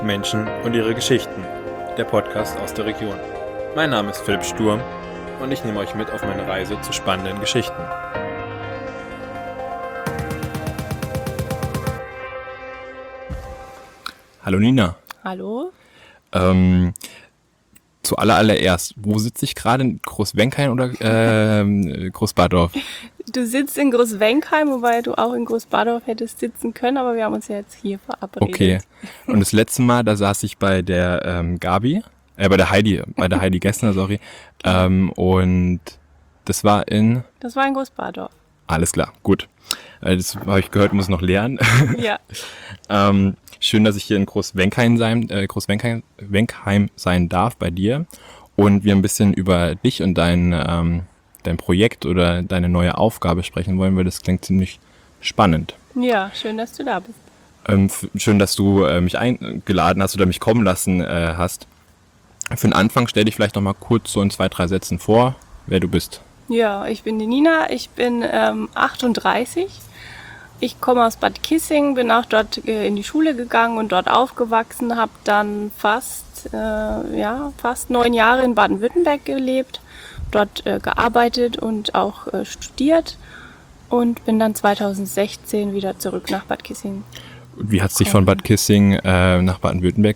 Menschen und ihre Geschichten, der Podcast aus der Region. Mein Name ist Philipp Sturm und ich nehme euch mit auf meine Reise zu spannenden Geschichten. Hallo Nina. Hallo. Zuallererst, wo sitze ich gerade? In Großwenkheim oder Großbadorf? Du sitzt in Großwenkheim, wobei du auch in Großbadorf hättest sitzen können, aber wir haben uns ja jetzt hier verabredet. Okay. Und das letzte Mal, da saß ich bei der bei der Heidi Gessner, sorry. Und das war in... Das war in Großbadorf. Alles klar, gut. Das habe ich gehört, muss noch lernen. Ja. Schön, dass ich hier in Großwenkheim sein darf bei dir und wir ein bisschen über dich und dein Projekt oder deine neue Aufgabe sprechen wollen, weil das klingt ziemlich spannend. Ja, schön, dass du da bist. Schön, dass du mich eingeladen hast oder mich kommen lassen hast. Für den Anfang stell dich vielleicht noch mal kurz so in 2-3 Sätzen vor, wer du bist. Ja, ich bin die Nina, ich bin 38. Ich komme aus Bad Kissing, bin auch dort in die Schule gegangen und dort aufgewachsen, habe dann fast 9 Jahre in Baden-Württemberg gelebt, dort gearbeitet und auch studiert und bin dann 2016 wieder zurück nach Bad Kissing. Wie hat es dich von Bad Kissing nach Baden-Württemberg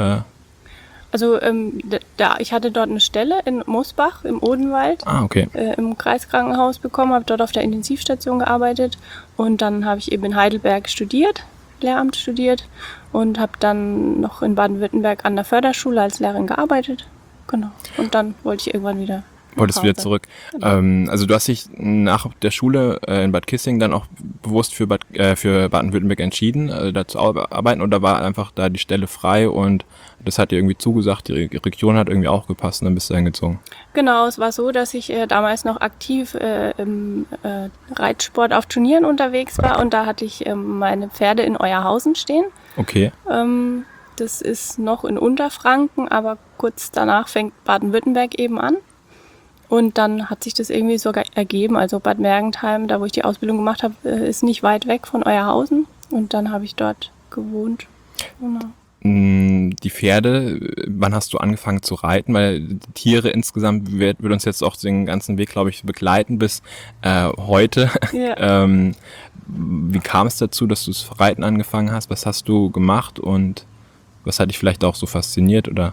Also ich hatte dort eine Stelle in Mosbach im Odenwald im Kreiskrankenhaus bekommen, habe dort auf der Intensivstation gearbeitet und dann habe ich eben in Heidelberg Lehramt studiert und habe dann noch in Baden-Württemberg an der Förderschule als Lehrerin gearbeitet. Genau. Und dann wollte ich irgendwann wieder zurück. Genau. Also du hast dich nach der Schule in Bad Kissing dann auch bewusst für Baden-Württemberg entschieden, da zu arbeiten, oder war einfach da die Stelle frei und das hat dir irgendwie zugesagt, die Region hat irgendwie auch gepasst und dann bist du hingezogen? Genau, es war so, dass ich damals noch aktiv im Reitsport auf Turnieren unterwegs war und da hatte ich meine Pferde in Euerhausen stehen. Okay. Das ist noch in Unterfranken, aber kurz danach fängt Baden-Württemberg eben an. Und dann hat sich das irgendwie sogar ergeben. Also Bad Mergentheim, da wo ich die Ausbildung gemacht habe, ist nicht weit weg von Euerhausen. Und dann habe ich dort gewohnt. Genau. Die Pferde, wann hast du angefangen zu reiten? Weil die Tiere insgesamt wird uns jetzt auch den ganzen Weg, glaube ich, begleiten bis heute. Ja. Wie kam es dazu, dass du das Reiten angefangen hast? Was hast du gemacht und was hat dich vielleicht auch so fasziniert, oder?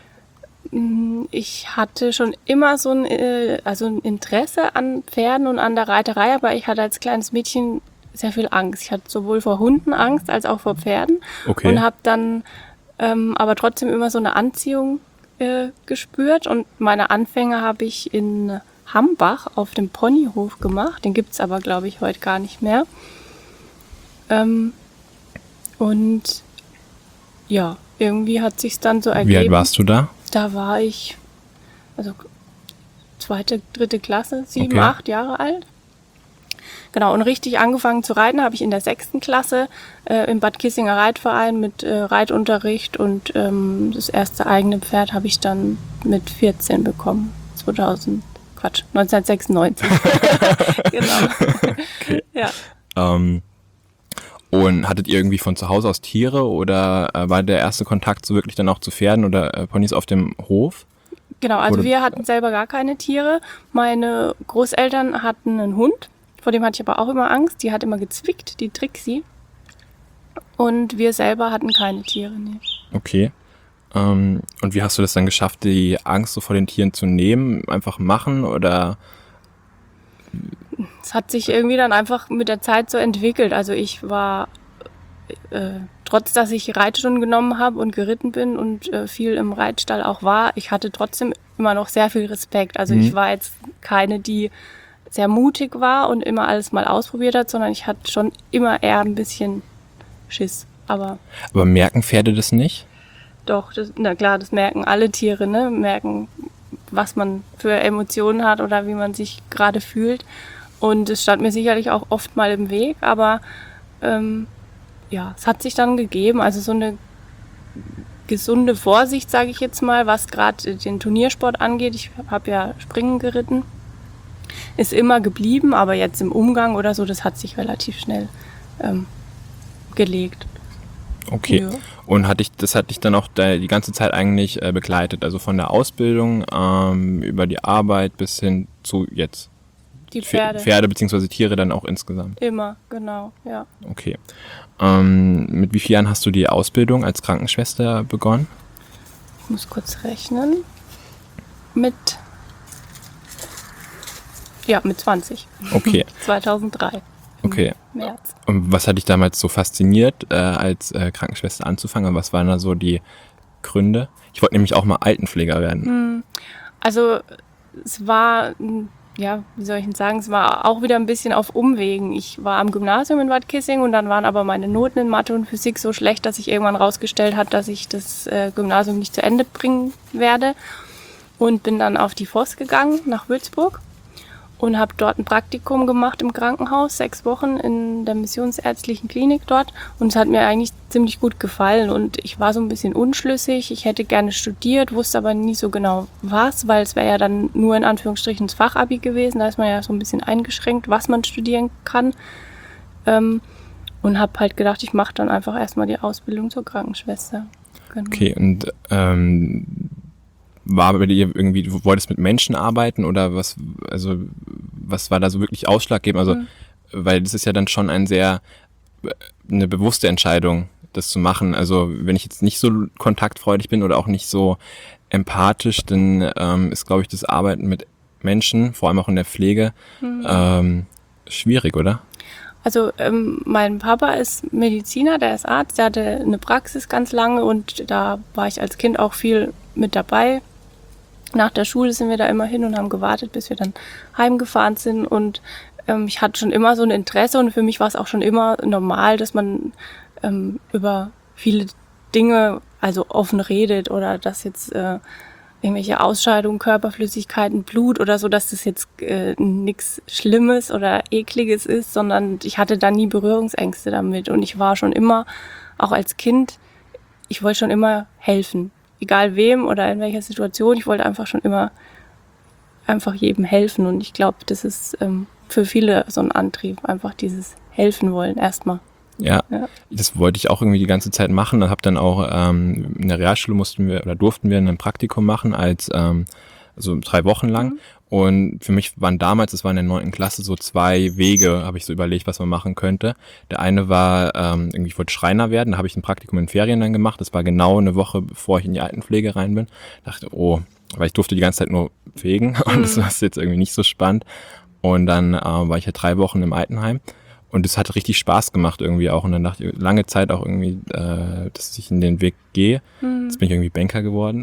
Ich hatte schon immer so ein Interesse an Pferden und an der Reiterei, aber ich hatte als kleines Mädchen sehr viel Angst. Ich hatte sowohl vor Hunden Angst als auch vor Pferden. Okay. Und habe dann aber trotzdem immer so eine Anziehung gespürt. Und meine Anfänge habe ich in Hambach auf dem Ponyhof gemacht. Den gibt's aber, glaube ich, heute gar nicht mehr. Und ja, irgendwie hat sich's dann so ergeben. Wie alt warst du da? Da war ich, 2., 3. Klasse, 7, Okay. 8 Jahre alt. Genau, und richtig angefangen zu reiten habe ich in der 6. Klasse im Bad Kissinger Reitverein mit Reitunterricht und das erste eigene Pferd habe ich dann mit 14 bekommen. 1996. Genau. Okay. Ja. Und hattet ihr irgendwie von zu Hause aus Tiere oder war der erste Kontakt so wirklich dann auch zu Pferden oder Ponys auf dem Hof? Genau, also Oder- wir hatten selber gar keine Tiere. Meine Großeltern hatten einen Hund, vor dem hatte ich aber auch immer Angst. Die hat immer gezwickt, die Trixie. Und wir selber hatten keine Tiere, nee. Okay. Und wie hast du das dann geschafft, die Angst so vor den Tieren zu nehmen? Einfach machen oder? Es hat sich irgendwie dann einfach mit der Zeit so entwickelt. Also ich war, trotz dass ich Reitstunden genommen habe und geritten bin und viel im Reitstall auch war, ich hatte trotzdem immer noch sehr viel Respekt. Also ich war jetzt keine, die sehr mutig war und immer alles mal ausprobiert hat, sondern ich hatte schon immer eher ein bisschen Schiss. Aber merken Pferde das nicht? doch, das merken alle Tiere, ne? Merken, was man für Emotionen hat oder wie man sich gerade fühlt. Und es stand mir sicherlich auch oft mal im Weg, aber es hat sich dann gegeben. Also so eine gesunde Vorsicht, sage ich jetzt mal, was gerade den Turniersport angeht. Ich habe ja Springen geritten, ist immer geblieben, aber jetzt im Umgang oder so, das hat sich relativ schnell gelegt. Okay. Ja. Und das hat dich dann auch die ganze Zeit eigentlich begleitet, also von der Ausbildung über die Arbeit bis hin zu jetzt? Die Pferde. Pferde bzw. Tiere dann auch insgesamt? Immer, genau, ja. Okay. Mit wie vielen Jahren hast du die Ausbildung als Krankenschwester begonnen? Ich muss kurz rechnen. Mit 20. Okay. 2003. Okay. März. Und was hat dich damals so fasziniert, als Krankenschwester anzufangen? Und was waren da so die Gründe? Ich wollte nämlich auch mal Altenpfleger werden. Also es war, ja, wie soll ich denn sagen, es war auch wieder ein bisschen auf Umwegen. Ich war am Gymnasium in Bad Kissing und dann waren aber meine Noten in Mathe und Physik so schlecht, dass sich irgendwann rausgestellt hat, dass ich das Gymnasium nicht zu Ende bringen werde. Und bin dann auf die Voss gegangen, nach Würzburg. Und habe dort ein Praktikum gemacht im Krankenhaus, 6 Wochen in der missionsärztlichen Klinik dort. Und es hat mir eigentlich ziemlich gut gefallen. Und ich war so ein bisschen unschlüssig. Ich hätte gerne studiert, wusste aber nie so genau was, weil es wäre ja dann nur in Anführungsstrichen das Fachabi gewesen. Da ist man ja so ein bisschen eingeschränkt, was man studieren kann. Und habe halt gedacht, ich mache dann einfach erstmal die Ausbildung zur Krankenschwester. Genau. Okay, und war bei dir irgendwie, du wolltest mit Menschen arbeiten oder was war da so wirklich ausschlaggebend? Also, weil das ist ja dann schon eine bewusste Entscheidung, das zu machen. Also, wenn ich jetzt nicht so kontaktfreudig bin oder auch nicht so empathisch, dann ist, glaube ich, das Arbeiten mit Menschen, vor allem auch in der Pflege, schwierig, oder? Also mein Papa ist Mediziner, der ist Arzt, der hatte eine Praxis ganz lange und da war ich als Kind auch viel mit dabei. Nach der Schule sind wir da immer hin und haben gewartet, bis wir dann heimgefahren sind und ich hatte schon immer so ein Interesse und für mich war es auch schon immer normal, dass man über viele Dinge also offen redet oder dass jetzt irgendwelche Ausscheidungen, Körperflüssigkeiten, Blut oder so, dass das jetzt nichts Schlimmes oder Ekliges ist, sondern ich hatte da nie Berührungsängste damit und ich war schon immer, auch als Kind, ich wollte schon immer helfen. Egal wem oder in welcher Situation, ich wollte einfach schon immer einfach jedem helfen und ich glaube, das ist für viele so ein Antrieb, einfach dieses Helfen wollen erstmal. Ja, das wollte ich auch irgendwie die ganze Zeit machen und habe dann auch in der Realschule durften wir ein Praktikum machen also 3 Wochen lang. Und für mich waren damals, das war in der 9. Klasse, so 2 Wege, habe ich so überlegt, was man machen könnte. Der eine war, ich wollte Schreiner werden, da habe ich ein Praktikum in Ferien dann gemacht. Das war genau eine Woche, bevor ich in die Altenpflege rein bin. Dachte, weil ich durfte die ganze Zeit nur fegen und das war jetzt irgendwie nicht so spannend. Und dann war ich ja 3 Wochen im Altenheim. Und es hat richtig Spaß gemacht irgendwie auch. Und dann dachte ich lange Zeit auch irgendwie, dass ich in den Weg gehe. Jetzt bin ich irgendwie Banker geworden.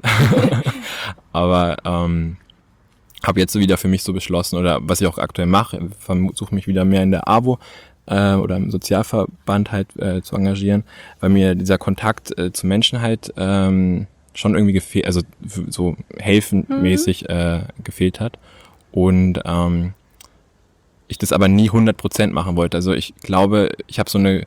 Aber habe jetzt so wieder für mich so beschlossen, oder was ich auch aktuell mache, versuche mich wieder mehr in der AWO oder im Sozialverband halt zu engagieren, weil mir dieser Kontakt zu Menschen halt schon irgendwie gefehlt, also so helfenmäßig gefehlt hat. Und ich das aber nie 100% machen wollte. Also ich glaube, ich habe so eine,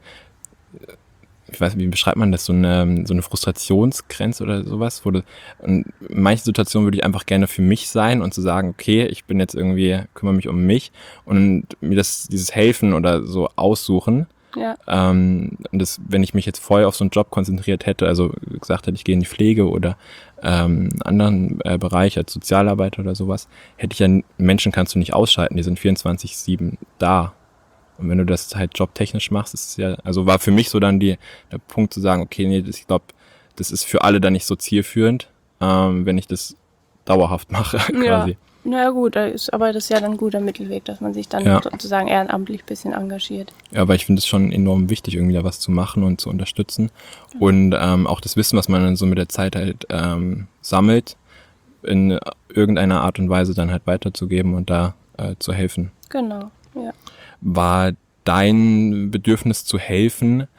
ich weiß nicht, wie beschreibt man das, so eine Frustrationsgrenze oder sowas, in manchen Situationen würde ich einfach gerne für mich sein und zu sagen, okay, ich bin jetzt irgendwie, kümmere mich um mich und mir dieses Helfen oder so aussuchen. Ja. Und wenn ich mich jetzt voll auf so einen Job konzentriert hätte, also gesagt hätte, ich gehe in die Pflege oder einen anderen Bereich als Sozialarbeiter oder sowas, hätte ich ja, Menschen kannst du nicht ausschalten, die sind 24/7 da. Und wenn du das halt jobtechnisch machst, ist es ja, also war für mich so dann der Punkt zu sagen, okay, nee, ich glaube, das ist für alle dann nicht so zielführend, wenn ich das dauerhaft mache, quasi. Ja. Na gut, aber das ist ja dann ein guter Mittelweg, dass man sich dann sozusagen ehrenamtlich ein bisschen engagiert. Ja, aber ich finde es schon enorm wichtig, irgendwie da was zu machen und zu unterstützen. Und auch das Wissen, was man dann so mit der Zeit halt sammelt, in irgendeiner Art und Weise dann halt weiterzugeben und da zu helfen. Genau, ja. War dein Bedürfnis zu helfen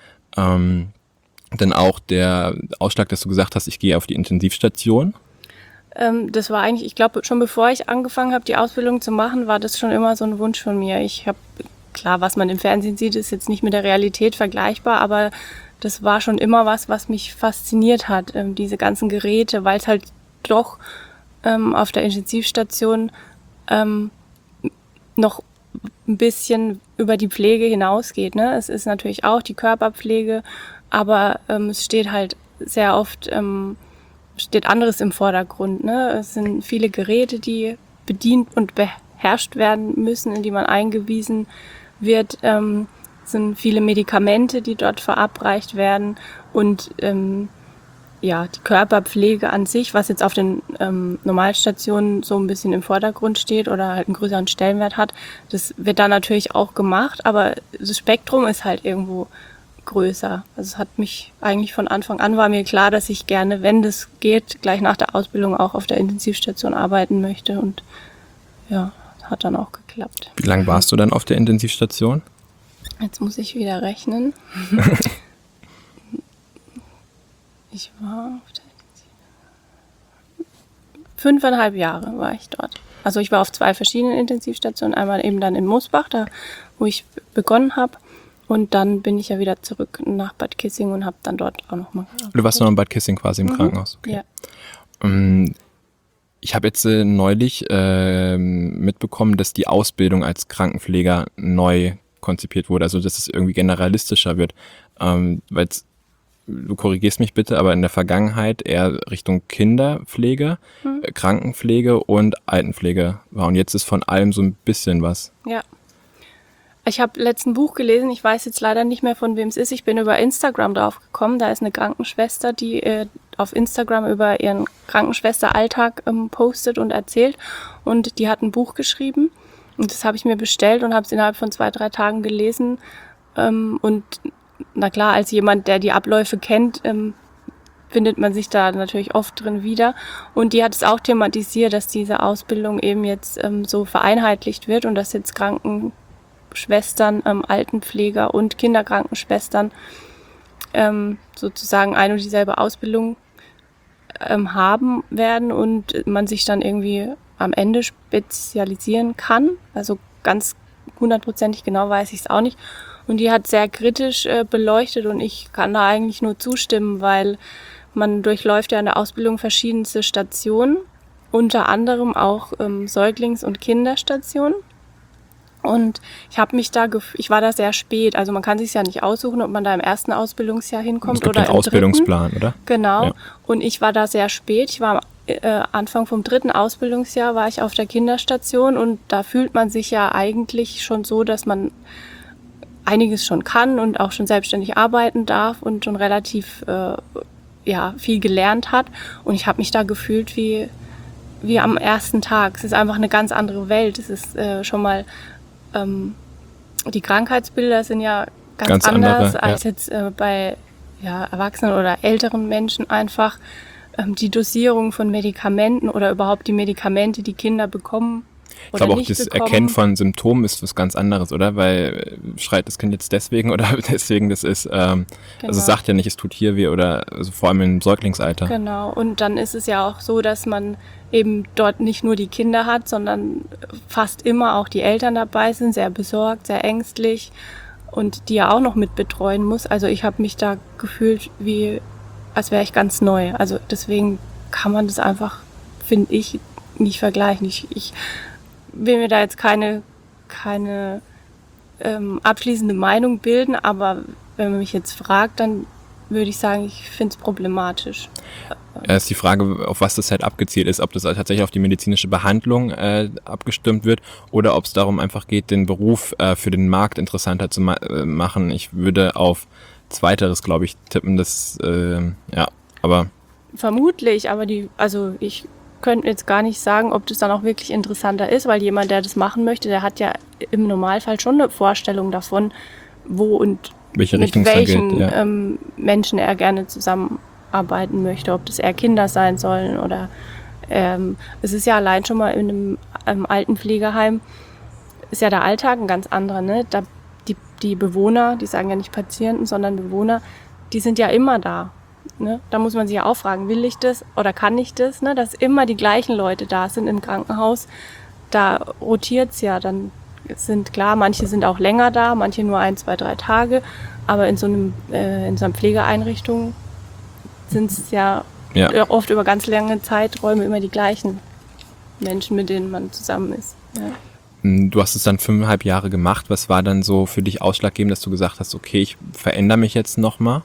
denn auch der Ausschlag, dass du gesagt hast, ich gehe auf die Intensivstation? Das war eigentlich, ich glaube, schon bevor ich angefangen habe, die Ausbildung zu machen, war das schon immer so ein Wunsch von mir. Ich habe, klar, was man im Fernsehen sieht, ist jetzt nicht mit der Realität vergleichbar, aber das war schon immer was mich fasziniert hat, diese ganzen Geräte, weil es halt doch auf der Intensivstation noch ein bisschen über die Pflege hinausgeht, ne? Es ist natürlich auch die Körperpflege, aber es steht halt sehr oft steht anderes im Vordergrund, ne? Es sind viele Geräte, die bedient und beherrscht werden müssen, in die man eingewiesen wird. Sind viele Medikamente, die dort verabreicht werden und die Körperpflege an sich, was jetzt auf den Normalstationen so ein bisschen im Vordergrund steht oder halt einen größeren Stellenwert hat, das wird da natürlich auch gemacht, aber das Spektrum ist halt irgendwo größer. Also es hat mich eigentlich von Anfang an, war mir klar, dass ich gerne, wenn das geht, gleich nach der Ausbildung auch auf der Intensivstation arbeiten möchte und ja, hat dann auch geklappt. Wie lange warst du dann auf der Intensivstation? Jetzt muss ich wieder rechnen. Ich war auf der 5,5 Jahre war ich dort. Also ich war auf 2 verschiedenen Intensivstationen. Einmal eben dann in Mosbach, da wo ich begonnen habe. Und dann bin ich ja wieder zurück nach Bad Kissing und habe dann dort auch nochmal gearbeitet. Du warst noch in Bad Kissing quasi im Krankenhaus? Okay. Ja. Ich habe jetzt neulich mitbekommen, dass die Ausbildung als Krankenpfleger neu konzipiert wurde, also dass es irgendwie generalistischer wird, weil du korrigierst mich bitte, aber in der Vergangenheit eher Richtung Kinderpflege, Krankenpflege und Altenpflege war und jetzt ist von allem so ein bisschen was. Ja. Ich habe letzten Buch gelesen, ich weiß jetzt leider nicht mehr, von wem es ist. Ich bin über Instagram drauf gekommen. Da ist eine Krankenschwester, die auf Instagram über ihren Krankenschwesteralltag postet und erzählt. Und die hat ein Buch geschrieben. Und das habe ich mir bestellt und habe es innerhalb von 2-3 Tagen gelesen. Und na klar, als jemand, der die Abläufe kennt, findet man sich da natürlich oft drin wieder. Und die hat es auch thematisiert, dass diese Ausbildung eben jetzt so vereinheitlicht wird und dass jetzt Krankenschwestern, Altenpfleger und Kinderkrankenschwestern sozusagen eine und dieselbe Ausbildung haben werden und man sich dann irgendwie am Ende spezialisieren kann. Also ganz 100%ig genau weiß ich es auch nicht. Und die hat sehr kritisch beleuchtet und ich kann da eigentlich nur zustimmen, weil man durchläuft ja in der Ausbildung verschiedenste Stationen, unter anderem auch Säuglings- und Kinderstationen. Und ich war da sehr spät, also man kann sich ja nicht aussuchen, ob man da im ersten Ausbildungsjahr hinkommt oder im dritten. Es gibt einen Ausbildungsplan, oder? Genau. Ja. Und ich war da sehr spät. Ich war Anfang vom 3. Ausbildungsjahr war ich auf der Kinderstation und da fühlt man sich ja eigentlich schon so, dass man einiges schon kann und auch schon selbstständig arbeiten darf und schon relativ viel gelernt hat. Und ich habe mich da gefühlt wie am ersten Tag. Es ist einfach eine ganz andere Welt. Es ist schon mal die Krankheitsbilder sind ja ganz anders andere, als jetzt bei Erwachsenen oder älteren Menschen einfach. Die Dosierung von Medikamenten oder überhaupt die Medikamente, die Kinder bekommen. Ich glaube auch, das Erkennen von Symptomen ist was ganz anderes, oder? Weil schreit das Kind jetzt deswegen oder deswegen, das ist, also es sagt ja nicht, es tut hier weh oder also vor allem im Säuglingsalter. Genau, und dann ist es ja auch so, dass man eben dort nicht nur die Kinder hat, sondern fast immer auch die Eltern dabei sind, sehr besorgt, sehr ängstlich und die ja auch noch mit betreuen muss. Also ich habe mich da gefühlt als wäre ich ganz neu. Also deswegen kann man das einfach, finde ich, nicht vergleichen. Ich will mir da jetzt keine abschließende Meinung bilden, aber wenn man mich jetzt fragt, dann würde ich sagen, ich finde es problematisch. Ist die Frage, auf was das halt abgezielt ist, ob das tatsächlich auf die medizinische Behandlung abgestimmt wird oder ob es darum einfach geht, den Beruf für den Markt interessanter zu machen. Ich würde auf Zweiteres, glaube ich, tippen, das, aber... Vermutlich, aber ich könnte jetzt gar nicht sagen, ob das dann auch wirklich interessanter ist, weil jemand, der das machen möchte, der hat ja im Normalfall schon eine Vorstellung davon, wo und welche mit Richtung welchen geht, ja. Menschen er gerne zusammenarbeiten möchte, ob das eher Kinder sein sollen oder es ist ja allein schon mal in einem Altenpflegeheim, ist ja der Alltag ein ganz anderer, ne? Die Bewohner, die sagen ja nicht Patienten, sondern Bewohner, die sind ja immer da. Ne? Da muss man sich ja auch fragen, will ich das oder kann ich das? Ne? Dass immer die gleichen Leute da sind im Krankenhaus, da rotiert's ja. Dann sind klar, manche sind auch länger da, manche nur 1, 2, 3 Tage. Aber in so einer Pflegeeinrichtung sind es ja oft über ganz lange Zeiträume immer die gleichen Menschen, mit denen man zusammen ist. Ja. Du hast es dann 5,5 Jahre gemacht. Was war dann so für dich ausschlaggebend, dass du gesagt hast, okay, ich verändere mich jetzt nochmal?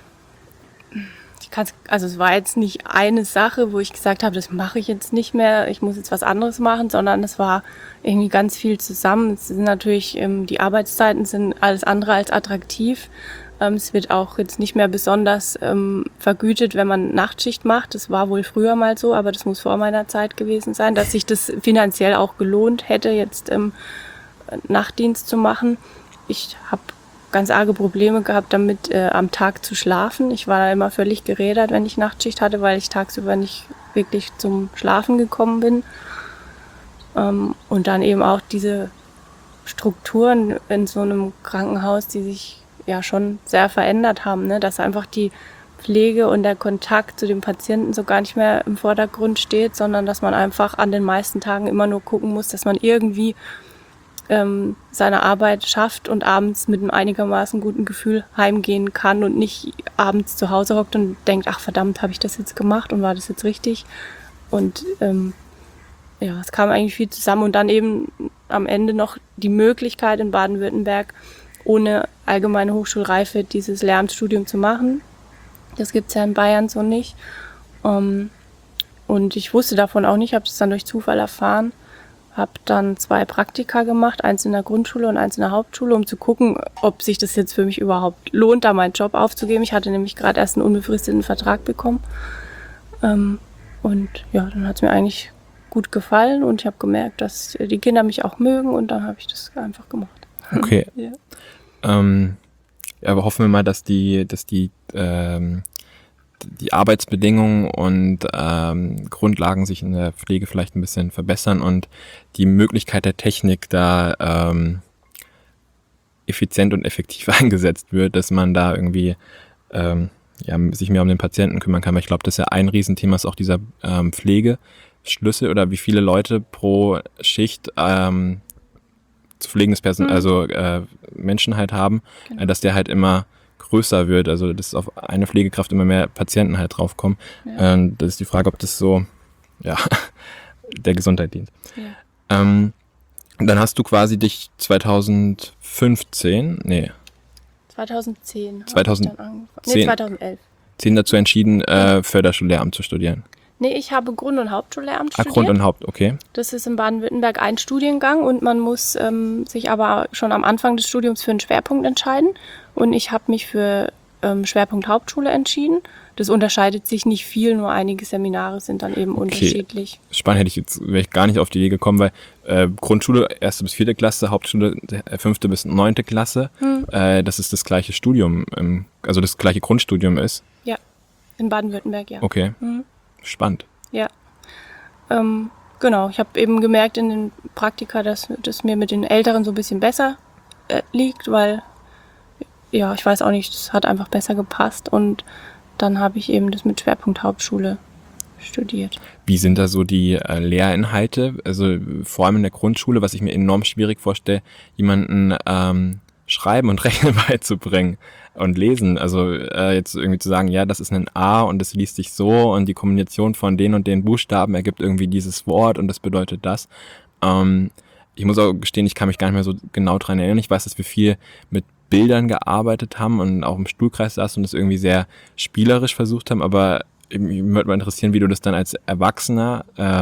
Also es war jetzt nicht eine Sache, wo ich gesagt habe, das mache ich jetzt nicht mehr, ich muss jetzt was anderes machen, sondern es war irgendwie ganz viel zusammen. Es sind natürlich, die Arbeitszeiten sind alles andere als attraktiv. Es wird auch jetzt nicht mehr besonders vergütet, wenn man Nachtschicht macht. Das war wohl früher mal so, aber das muss vor meiner Zeit gewesen sein, dass sich das finanziell auch gelohnt hätte, jetzt Nachtdienst zu machen. Ich habe ganz arge Probleme gehabt, damit am Tag zu schlafen. Ich war da immer völlig gerädert, wenn ich Nachtschicht hatte, weil ich tagsüber nicht wirklich zum Schlafen gekommen bin. Und dann eben auch diese Strukturen in so einem Krankenhaus, die sich ja schon sehr verändert haben, ne? Dass einfach die Pflege und der Kontakt zu dem Patienten so gar nicht mehr im Vordergrund steht, sondern dass man einfach an den meisten Tagen immer nur gucken muss, dass man irgendwie seine Arbeit schafft und abends mit einem einigermaßen guten Gefühl heimgehen kann und nicht abends zu Hause hockt und denkt, ach verdammt, habe ich das jetzt gemacht und war das jetzt richtig? Und ja, es kam eigentlich viel zusammen und dann eben am Ende noch die Möglichkeit in Baden-Württemberg ohne allgemeine Hochschulreife dieses Lehramtsstudium zu machen. Das gibt's ja in Bayern so nicht. Und ich wusste davon auch nicht, habe es dann durch Zufall erfahren. Habe dann 2 Praktika gemacht, eins in der Grundschule und eins in der Hauptschule, um zu gucken, ob sich das jetzt für mich überhaupt lohnt, da meinen Job aufzugeben. Ich hatte nämlich gerade erst einen unbefristeten Vertrag bekommen. Und ja, dann hat es mir eigentlich gut gefallen und ich habe gemerkt, dass die Kinder mich auch mögen und dann habe ich das einfach gemacht. Okay. Ja. Ja, aber hoffen wir mal, dass die Arbeitsbedingungen und Grundlagen sich in der Pflege vielleicht ein bisschen verbessern und die Möglichkeit der Technik da effizient und effektiv eingesetzt wird, dass man da irgendwie sich mehr um den Patienten kümmern kann. Weil ich glaube, das ist ja ein Riesenthema, ist auch dieser Pflegeschlüssel oder wie viele Leute pro Schicht zu pflegendes Personal, also Menschen halt haben, Genau. dass der halt immer größer wird, also dass auf eine Pflegekraft immer mehr Patienten halt draufkommen. Ja. Das ist die Frage, ob das so, ja, der Gesundheit dient. Ja. Dann hast du quasi dich 2010 2010 dazu entschieden, Förderschullehramt zu studieren. Nee, ich habe Grund- und Hauptschullehramt Ah, studiert. Grund und Haupt, okay. Das ist in Baden-Württemberg ein Studiengang und man muss sich aber schon am Anfang des Studiums für einen Schwerpunkt entscheiden. Und ich habe mich für Schwerpunkt Hauptschule entschieden. Das unterscheidet sich nicht viel, nur einige Seminare sind dann eben unterschiedlich. Spannend, wäre ich gar nicht auf die Idee gekommen, weil Grundschule 1. bis 4. Klasse, Hauptschule 5. bis 9. Klasse, das ist das gleiche Studium, also das gleiche Grundstudium ist. Ja, in Baden-Württemberg, ja. Okay, spannend. Ja, genau. Ich habe eben gemerkt in den Praktika, dass das mir mit den Älteren so ein bisschen besser liegt, weil, ja, ich weiß auch nicht, das hat einfach besser gepasst und dann habe ich eben das mit Schwerpunkt Hauptschule studiert. Wie sind da so die Lehrinhalte? Also vor allem in der Grundschule, was ich mir enorm schwierig vorstelle, jemanden Schreiben und Rechnen beizubringen und Lesen. Also jetzt irgendwie zu sagen, ja, das ist ein A und das liest sich so und die Kombination von den und den Buchstaben ergibt irgendwie dieses Wort und das bedeutet das. Ich muss auch gestehen, ich kann mich gar nicht mehr so genau dran erinnern. Ich weiß, dass wir viel mit Bildern gearbeitet haben und auch im Stuhlkreis saßen und das irgendwie sehr spielerisch versucht haben, aber mich würde mal interessieren, wie du das dann als Erwachsener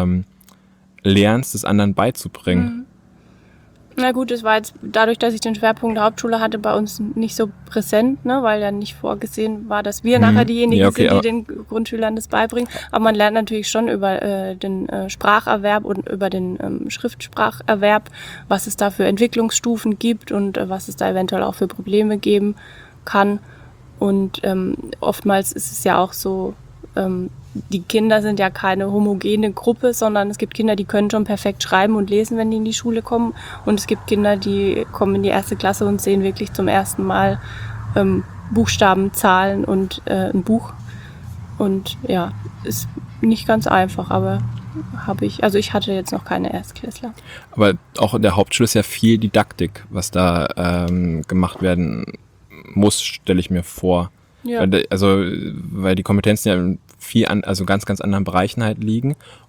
lernst, das anderen beizubringen. Na gut, es war jetzt dadurch, dass ich den Schwerpunkt Hauptschule hatte, bei uns nicht so präsent, ne, weil ja nicht vorgesehen war, dass wir nachher diejenigen sind, die den Grundschülern das beibringen. Aber man lernt natürlich schon über den Spracherwerb und über den Schriftspracherwerb, was es da für Entwicklungsstufen gibt und was es da eventuell auch für Probleme geben kann. Und oftmals ist es ja auch so, die Kinder sind ja keine homogene Gruppe, sondern es gibt Kinder, die können schon perfekt schreiben und lesen, wenn die in die Schule kommen. Und es gibt Kinder, die kommen in die 1. Klasse und sehen wirklich zum ersten Mal Buchstaben, Zahlen und ein Buch. Und ja, ist nicht ganz einfach, aber ich hatte jetzt noch keine Erstklässler. Aber auch in der Hauptschule ist ja viel Didaktik, was da gemacht werden muss, stelle ich mir vor. Ja. Weil die Kompetenzen ja in ganz, ganz anderen Bereichen halt liegen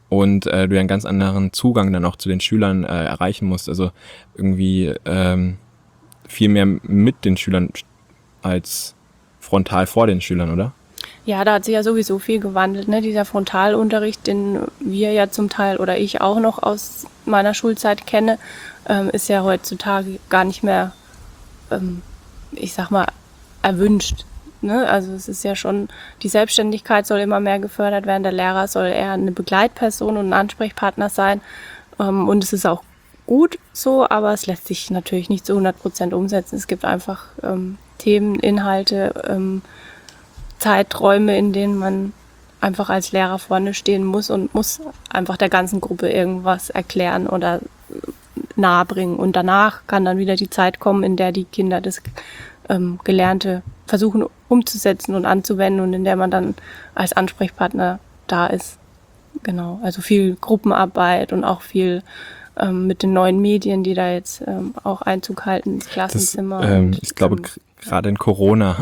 und du ja einen ganz anderen Zugang dann auch zu den Schülern erreichen musst. Also irgendwie viel mehr mit den Schülern als frontal vor den Schülern, oder? Ja, da hat sich ja sowieso viel gewandelt, ne? Dieser Frontalunterricht, den wir ja zum Teil oder ich auch noch aus meiner Schulzeit kenne, ist ja heutzutage gar nicht mehr, ich sag mal, erwünscht. Ne? Also es ist ja schon, die Selbstständigkeit soll immer mehr gefördert werden, der Lehrer soll eher eine Begleitperson und ein Ansprechpartner sein. Und es ist auch gut so, aber es lässt sich natürlich nicht zu 100% umsetzen. Es gibt einfach Themen, Inhalte, Zeiträume, in denen man einfach als Lehrer vorne stehen muss und muss einfach der ganzen Gruppe irgendwas erklären oder nahebringen. Und danach kann dann wieder die Zeit kommen, in der die Kinder das Gelernte versuchen umzusetzen und anzuwenden und in der man dann als Ansprechpartner da ist. Genau, also viel Gruppenarbeit und auch viel mit den neuen Medien, die da jetzt auch Einzug halten ins Klassenzimmer. Ich glaube, gerade in Corona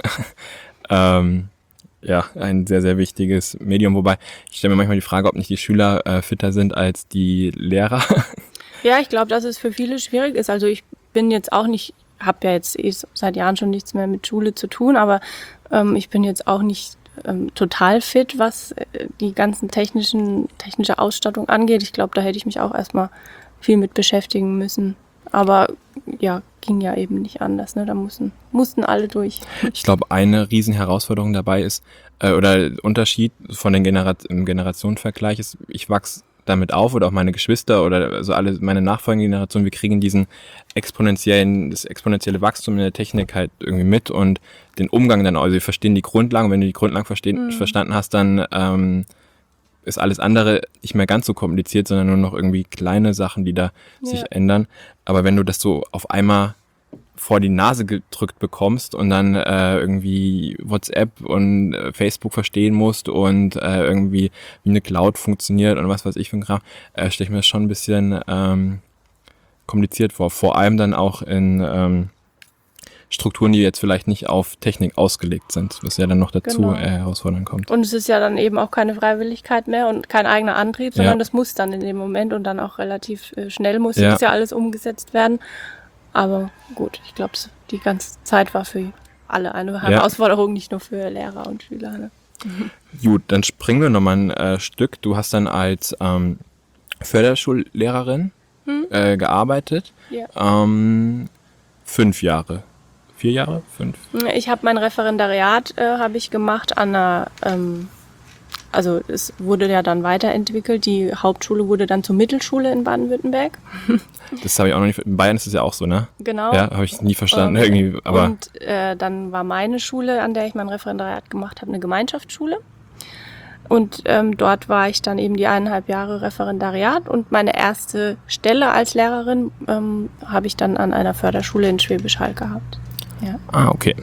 ja, ein sehr, sehr wichtiges Medium. Wobei, ich stelle mir manchmal die Frage, ob nicht die Schüler fitter sind als die Lehrer. Ja, ich glaube, dass es für viele schwierig ist. Also ich bin jetzt auch nicht, habe ja jetzt seit Jahren schon nichts mehr mit Schule zu tun, aber ich bin jetzt auch nicht total fit, was die ganzen technische Ausstattung angeht. Ich glaube, da hätte ich mich auch erstmal viel mit beschäftigen müssen. Aber ja, ging ja eben nicht anders, ne? Da mussten alle durch. Ich glaube, eine Riesenherausforderung dabei ist, oder Unterschied von den im Generationenvergleich ist, ich wachse damit auf oder auch meine Geschwister oder also alle meine nachfolgenden Generationen, wir kriegen das exponentielle Wachstum in der Technik halt irgendwie mit und den Umgang dann, also wir verstehen die Grundlagen, wenn du die Grundlagen verstanden hast, dann ist alles andere nicht mehr ganz so kompliziert, sondern nur noch irgendwie kleine Sachen, die da sich ändern. Aber wenn du das so auf einmal vor die Nase gedrückt bekommst und dann irgendwie WhatsApp und Facebook verstehen musst und irgendwie wie eine Cloud funktioniert und was weiß ich für ein Kram, stelle ich mir das schon ein bisschen kompliziert vor. Vor allem dann auch in Strukturen, die jetzt vielleicht nicht auf Technik ausgelegt sind, was ja dann noch dazu herausfordernd kommt. Und es ist ja dann eben auch keine Freiwilligkeit mehr und kein eigener Antrieb, sondern das muss dann in dem Moment und dann auch relativ schnell muss das ja alles umgesetzt werden. Aber gut, ich glaube, die ganze Zeit war für alle eine Herausforderung, nicht nur für Lehrer und Schüler. Ne? Gut, dann springen wir nochmal ein Stück. Du hast dann als Förderschullehrerin gearbeitet. Ja. 5 Jahre. 4 Jahre? 5? Ich habe mein Referendariat habe ich gemacht an einer, also es wurde ja dann weiterentwickelt. Die Hauptschule wurde dann zur Mittelschule in Baden-Württemberg. Das habe ich auch noch nicht. In Bayern ist es ja auch so, ne? Genau. Ja, habe ich nie verstanden. Irgendwie, aber und dann war meine Schule, an der ich mein Referendariat gemacht habe, eine Gemeinschaftsschule. Und dort war ich dann eben die 1,5 Jahre Referendariat und meine erste Stelle als Lehrerin habe ich dann an einer Förderschule in Schwäbisch Hall gehabt. Ja. Ah, okay.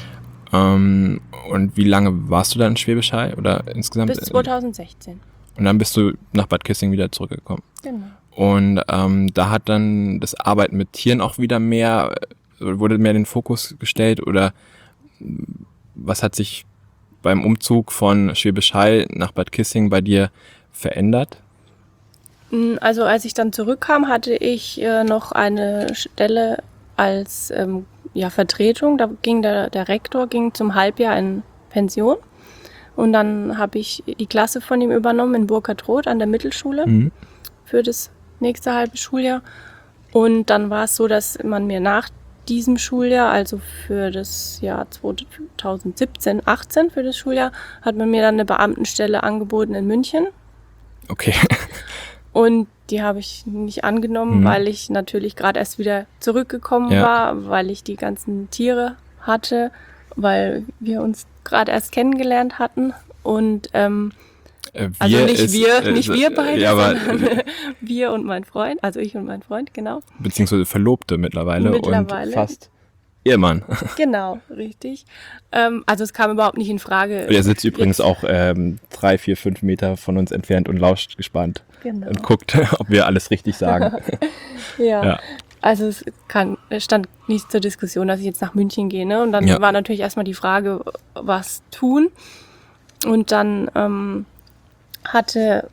Und wie lange warst du da in Schwäbisch Hall? Oder insgesamt? Bis 2016. Und dann bist du nach Bad Kissing wieder zurückgekommen. Genau. Und da hat dann das Arbeiten mit Tieren auch wieder wurde mehr den Fokus gestellt oder was hat sich beim Umzug von Schwäbisch Hall nach Bad Kissing bei dir verändert? Also als ich dann zurückkam, hatte ich noch eine Stelle als Vertretung. Da ging der Rektor zum Halbjahr in Pension. Und dann habe ich die Klasse von ihm übernommen in Burkhardroth an der Mittelschule für das nächste halbe Schuljahr. Und dann war es so, dass man mir nach diesem Schuljahr, also für das Jahr 2017, 18 für das Schuljahr, hat man mir dann eine Beamtenstelle angeboten in München. Okay. Und die habe ich nicht angenommen, weil ich natürlich gerade erst wieder zurückgekommen war, weil ich die ganzen Tiere hatte, weil wir uns gerade erst kennengelernt hatten. Und also nicht wir beide, sondern wir und mein Freund, also ich und mein Freund, genau. Beziehungsweise Verlobte mittlerweile. Und fast Ehemann. Genau, richtig. Also es kam überhaupt nicht in Frage. Der sitzt übrigens auch 3, 4, 5 Meter von uns entfernt und lauscht gespannt und guckt, ob wir alles richtig sagen. Ja. Also es stand nicht zur Diskussion, dass ich jetzt nach München gehe. Ne? Und dann war natürlich erstmal die Frage, was tun. Und dann hatte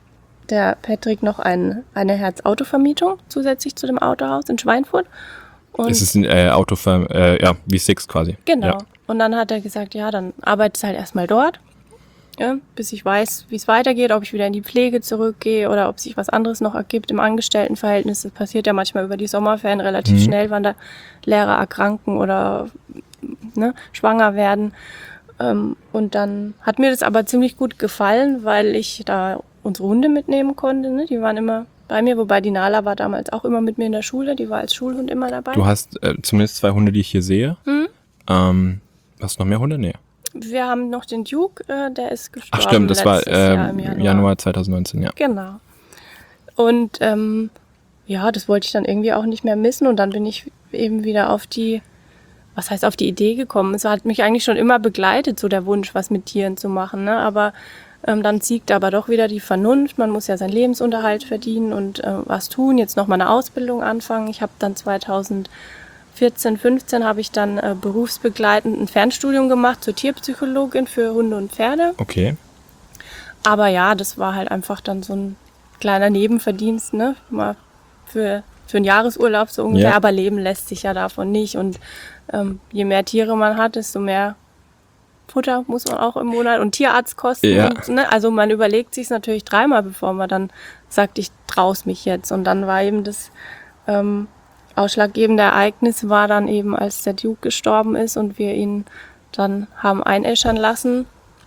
der Patrick noch eine Herz-Auto-Vermietung zusätzlich zu dem Autohaus in Schweinfurt. Und Es ist ein wie Six quasi. genau. Ja. Und dann hat er gesagt, ja, dann arbeitest halt erstmal dort, ja, bis ich weiß, wie es weitergeht, ob ich wieder in die Pflege zurückgehe oder ob sich was anderes noch ergibt im Angestelltenverhältnis. Das passiert ja manchmal über die Sommerferien relativ schnell, wann da Lehrer erkranken oder schwanger werden. Und dann hat mir das aber ziemlich gut gefallen, weil ich da unsere Hunde mitnehmen konnte. Ne? Die waren immer bei mir, wobei die Nala war damals auch immer mit mir in der Schule. Die war als Schulhund immer dabei. Du hast zumindest 2 Hunde, die ich hier sehe. Hast du noch mehr Hunde? Nee. Wir haben noch den Duke, der ist gestorben. Ach stimmt, das war letztes Jahr im Januar 2019, ja. Genau. Und das wollte ich dann irgendwie auch nicht mehr missen. Und dann bin ich eben wieder auf die Idee gekommen. Es hat mich eigentlich schon immer begleitet, so der Wunsch, was mit Tieren zu machen. Ne? Aber dann siegt aber doch wieder die Vernunft. Man muss ja seinen Lebensunterhalt verdienen und was tun. Jetzt noch mal eine Ausbildung anfangen. Ich habe dann 2014, 15 habe ich dann berufsbegleitend ein Fernstudium gemacht zur Tierpsychologin für Hunde und Pferde. Okay. Aber ja, das war halt einfach dann so ein kleiner Nebenverdienst, ne? Mal für einen Jahresurlaub so ungefähr. Ja. Aber leben lässt sich ja davon nicht. Und je mehr Tiere man hat, desto mehr Futter muss man auch im Monat und Tierarztkosten. Ja. Und, ne? Also man überlegt sich natürlich 3-mal, bevor man dann sagt, ich trau's mich jetzt. Und dann war eben das ausschlaggebende Ereignis war dann eben, als der Duke gestorben ist und wir ihn dann haben einäschern lassen.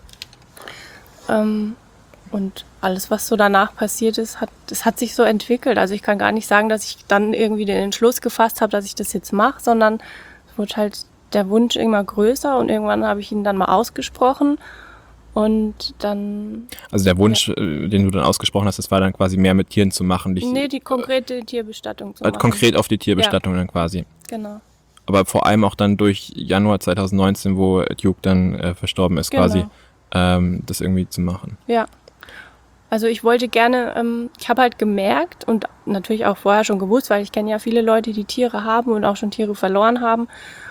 Und alles, was so danach passiert ist, das hat sich so entwickelt. Also ich kann gar nicht sagen, dass ich dann irgendwie den Entschluss gefasst habe, dass ich das jetzt mache, sondern es wurde halt der Wunsch immer größer und irgendwann habe ich ihn dann mal ausgesprochen und dann... Also der Wunsch, den du dann ausgesprochen hast, das war dann quasi mehr mit Tieren zu machen. die konkrete Tierbestattung zu machen. Konkret auf die Tierbestattung dann quasi. Genau. Aber vor allem auch dann durch Januar 2019, wo Duke dann verstorben ist, Genau. quasi, das irgendwie zu machen. Ja. Also ich wollte gerne, ich habe halt gemerkt und natürlich auch vorher schon gewusst, weil ich kenne ja viele Leute, die Tiere haben und auch schon Tiere verloren haben,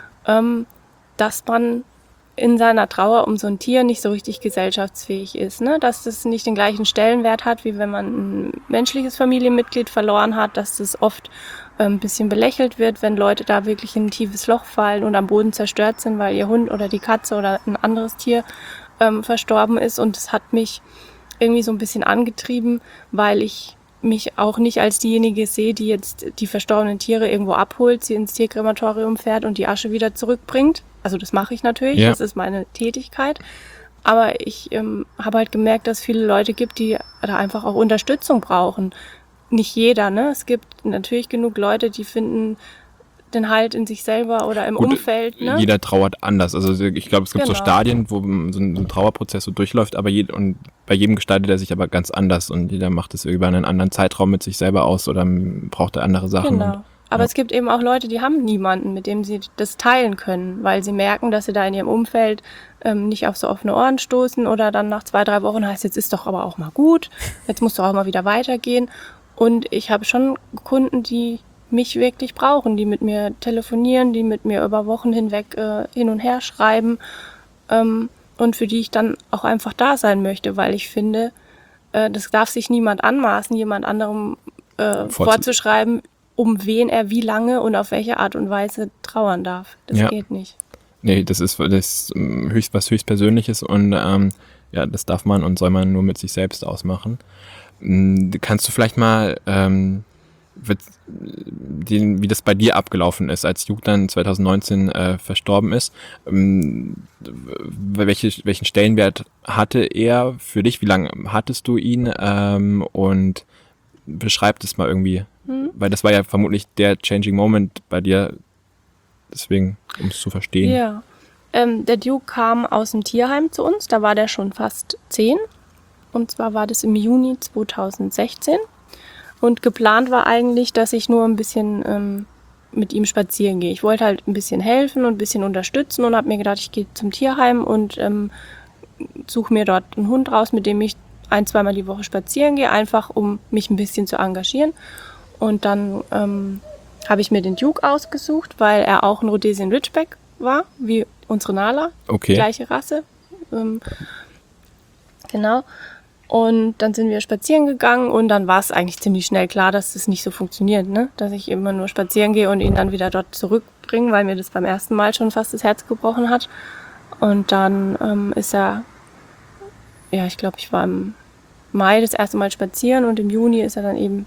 dass man in seiner Trauer um so ein Tier nicht so richtig gesellschaftsfähig ist, ne? Dass das nicht den gleichen Stellenwert hat, wie wenn man ein menschliches Familienmitglied verloren hat, dass das oft ein bisschen belächelt wird, wenn Leute da wirklich in ein tiefes Loch fallen und am Boden zerstört sind, weil ihr Hund oder die Katze oder ein anderes Tier verstorben ist. Und das hat mich irgendwie so ein bisschen angetrieben, weil ich mich auch nicht als diejenige sehe, die jetzt die verstorbenen Tiere irgendwo abholt, sie ins Tierkrematorium fährt und die Asche wieder zurückbringt. Also das mache ich natürlich, Ja. Das ist meine Tätigkeit. Aber ich habe halt gemerkt, dass es viele Leute gibt, die da einfach auch Unterstützung brauchen. Nicht jeder, ne? Es gibt natürlich genug Leute, die finden den Halt in sich selber oder im Umfeld, ne? Jeder trauert anders. Also ich glaube, es gibt so Genau. Stadien, wo so ein Trauerprozess so durchläuft, aber und bei jedem gestaltet er sich aber ganz anders und jeder macht es über einen anderen Zeitraum mit sich selber aus oder braucht er andere Sachen. Genau. Und, Aber ja. es gibt eben auch Leute, die haben niemanden, mit dem sie das teilen können, weil sie merken, dass sie da in ihrem Umfeld nicht auf so offene Ohren stoßen oder dann nach 2-3 Wochen heißt, jetzt ist doch aber auch mal gut, jetzt muss doch auch mal wieder weitergehen. Und ich habe schon Kunden, die mich wirklich brauchen, die mit mir telefonieren, die mit mir über Wochen hinweg hin und her schreiben und für die ich dann auch einfach da sein möchte, weil ich finde, das darf sich niemand anmaßen, jemand anderem vorzuschreiben, um wen er wie lange und auf welche Art und Weise trauern darf. Das Ja. geht nicht. Nee, das ist was höchst Persönliches und das darf man und soll man nur mit sich selbst ausmachen. Kannst du vielleicht mal wie das bei dir abgelaufen ist, als Duke dann 2019 verstorben ist? Welchen Stellenwert hatte er für dich? Wie lange hattest du ihn? Und beschreib das mal irgendwie. Weil das war ja vermutlich der Changing Moment bei dir. Deswegen, um es zu verstehen. Ja. Der Duke kam aus dem Tierheim zu uns, da war der schon fast 10. Und zwar war das im Juni 2016. Und geplant war eigentlich, dass ich nur ein bisschen mit ihm spazieren gehe. Ich wollte halt ein bisschen helfen und ein bisschen unterstützen und habe mir gedacht, ich gehe zum Tierheim und suche mir dort einen Hund raus, mit dem ich 1-2 Mal die Woche spazieren gehe, einfach um mich ein bisschen zu engagieren. Und dann habe ich mir den Duke ausgesucht, weil er auch ein Rhodesian Ridgeback war, wie unsere Nala, Okay. gleiche Rasse. Genau. Und dann sind wir spazieren gegangen und dann war es eigentlich ziemlich schnell klar, dass das nicht so funktioniert, ne? Dass ich immer nur spazieren gehe und ihn dann wieder dort zurückbringe, weil mir das beim ersten Mal schon fast das Herz gebrochen hat. Und dann ist er, ja, ich glaube, ich war im Mai das erste Mal spazieren und im Juni ist er dann eben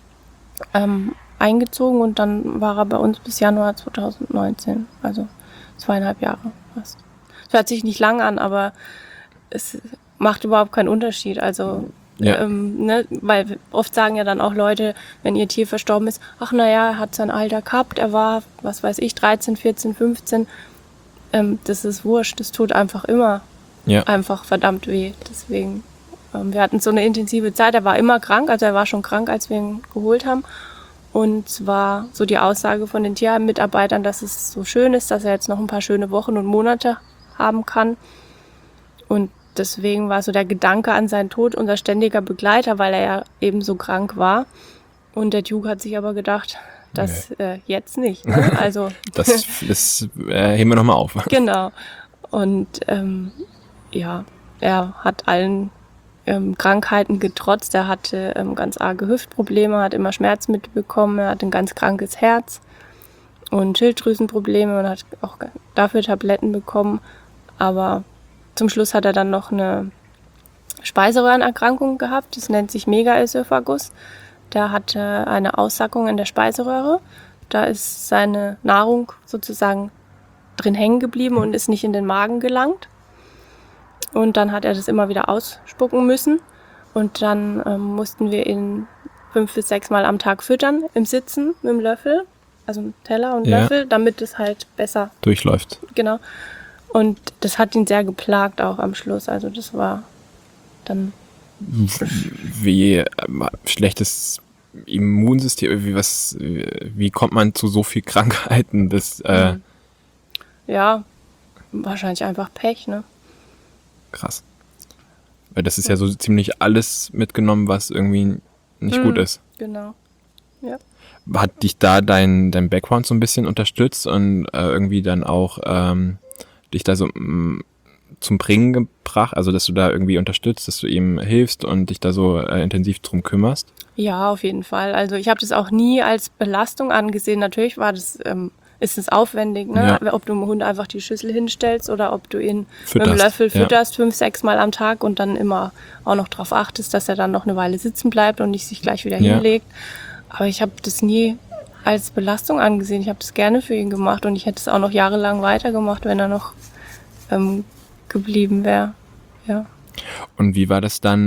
eingezogen und dann war er bei uns bis Januar 2019, also 2,5 Jahre fast. Es hört sich nicht lang an, aber es macht überhaupt keinen Unterschied. Also, Ja. ne, weil oft sagen ja dann auch Leute, wenn ihr Tier verstorben ist, ach naja, er hat sein Alter gehabt, er war, was weiß ich, 13, 14, 15. Das ist wurscht, das tut einfach immer einfach verdammt weh. Deswegen, wir hatten so eine intensive Zeit, er war immer krank, also er war schon krank, als wir ihn geholt haben. Und es war so die Aussage von den Tierheim-Mitarbeitern, dass es so schön ist, dass er jetzt noch ein paar schöne Wochen und Monate haben kann. Und deswegen war so der Gedanke an seinen Tod unser ständiger Begleiter, weil er ja eben so krank war. Und der Duke hat sich aber gedacht, das jetzt nicht. Ne? Also Das heben wir nochmal auf. genau. Und ja, er hat allen Krankheiten getrotzt. Er hatte ganz arge Hüftprobleme, hat immer Schmerzmittel bekommen, er hat ein ganz krankes Herz und Schilddrüsenprobleme und hat auch dafür Tabletten bekommen. Aber zum Schluss hat er dann noch eine Speiseröhrenerkrankung gehabt, das nennt sich Megaesophagus. Der hatte eine Aussackung in der Speiseröhre. Da ist seine Nahrung sozusagen drin hängen geblieben und ist nicht in den Magen gelangt. Und dann hat er das immer wieder ausspucken müssen. Und dann mussten wir ihn 5 bis 6 Mal am Tag füttern, im Sitzen, mit dem Löffel, also mit Teller und Löffel, damit es halt besser durchläuft. Genau. Und das hat ihn sehr geplagt auch am Schluss. Also das war dann... Wie schlechtes Immunsystem, wie kommt man zu so viel Krankheiten? Ja, wahrscheinlich einfach Pech, ne? Krass. Weil das ist ja so ziemlich alles mitgenommen, was irgendwie nicht gut ist. Genau, ja. Hat dich da dein Background so ein bisschen unterstützt und irgendwie dann auch dich da so zum Bringen gebracht, also dass du da irgendwie unterstützt, dass du ihm hilfst und dich da so intensiv drum kümmerst? Ja, auf jeden Fall. Also ich habe das auch nie als Belastung angesehen. Natürlich war das, ist es aufwendig, ne? Ja. Ob du dem Hund einfach die Schüssel hinstellst oder ob du ihn mit dem Löffel fütterst, 5, 6 Mal am Tag und dann immer auch noch darauf achtest, dass er dann noch eine Weile sitzen bleibt und nicht sich gleich wieder hinlegt. Aber ich habe das nie als Belastung angesehen. Ich habe das gerne für ihn gemacht und ich hätte es auch noch jahrelang weitergemacht, wenn er noch geblieben wäre. Ja. Und wie war das dann,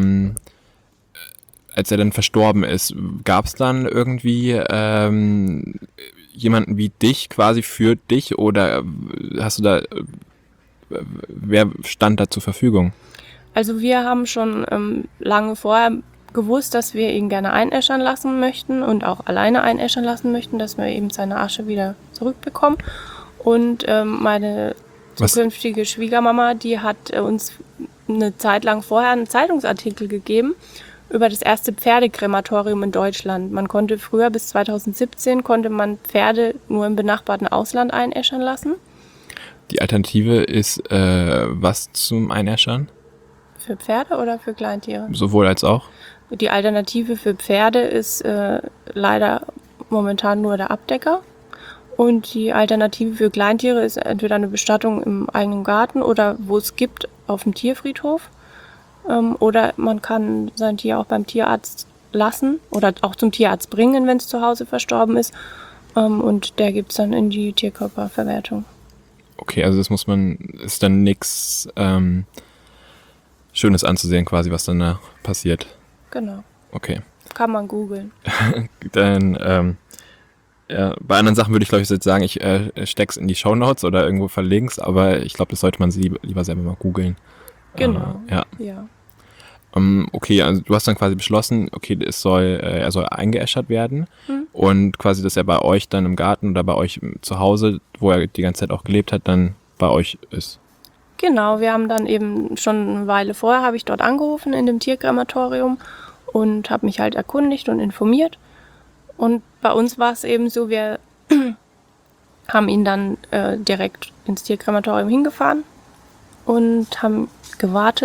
als er dann verstorben ist? Gab es dann irgendwie jemanden wie dich quasi für dich oder hast du da, wer stand da zur Verfügung? Also wir haben schon lange vorher gewusst, dass wir ihn gerne einäschern lassen möchten und auch alleine einäschern lassen möchten, dass wir eben seine Asche wieder zurückbekommen. Und meine zukünftige Schwiegermama, die hat uns eine Zeit lang vorher einen Zeitungsartikel gegeben über das erste Pferdekrematorium in Deutschland. Man konnte früher, bis 2017, konnte man Pferde nur im benachbarten Ausland einäschern lassen. Die Alternative ist was zum Einäschern? Für Pferde oder für Kleintiere? Sowohl als auch. Die Alternative für Pferde ist leider momentan nur der Abdecker. Und die Alternative für Kleintiere ist entweder eine Bestattung im eigenen Garten oder wo es gibt, auf dem Tierfriedhof. Oder man kann sein Tier auch beim Tierarzt lassen oder auch zum Tierarzt bringen, wenn es zu Hause verstorben ist. Und der gibt es dann in die Tierkörperverwertung. Okay, also das ist dann nichts Schönes anzusehen quasi, was dann da passiert. Genau. Okay. Kann man googeln. Dann, bei anderen Sachen würde ich, glaube ich, jetzt sagen, ich steck's in die Shownotes oder irgendwo verlink's, aber ich glaube, das sollte man lieber selber mal googeln. Genau. Ja. Okay, also du hast dann quasi beschlossen, okay, er soll eingeäschert werden und quasi, dass er bei euch dann im Garten oder bei euch zu Hause, wo er die ganze Zeit auch gelebt hat, dann bei euch ist. Genau, wir haben dann eben schon eine Weile vorher, habe ich dort angerufen in dem Tierkrematorium und habe mich halt erkundigt und informiert. Und bei uns war es eben so, wir haben ihn dann direkt ins Tierkrematorium hingefahren und haben gewartet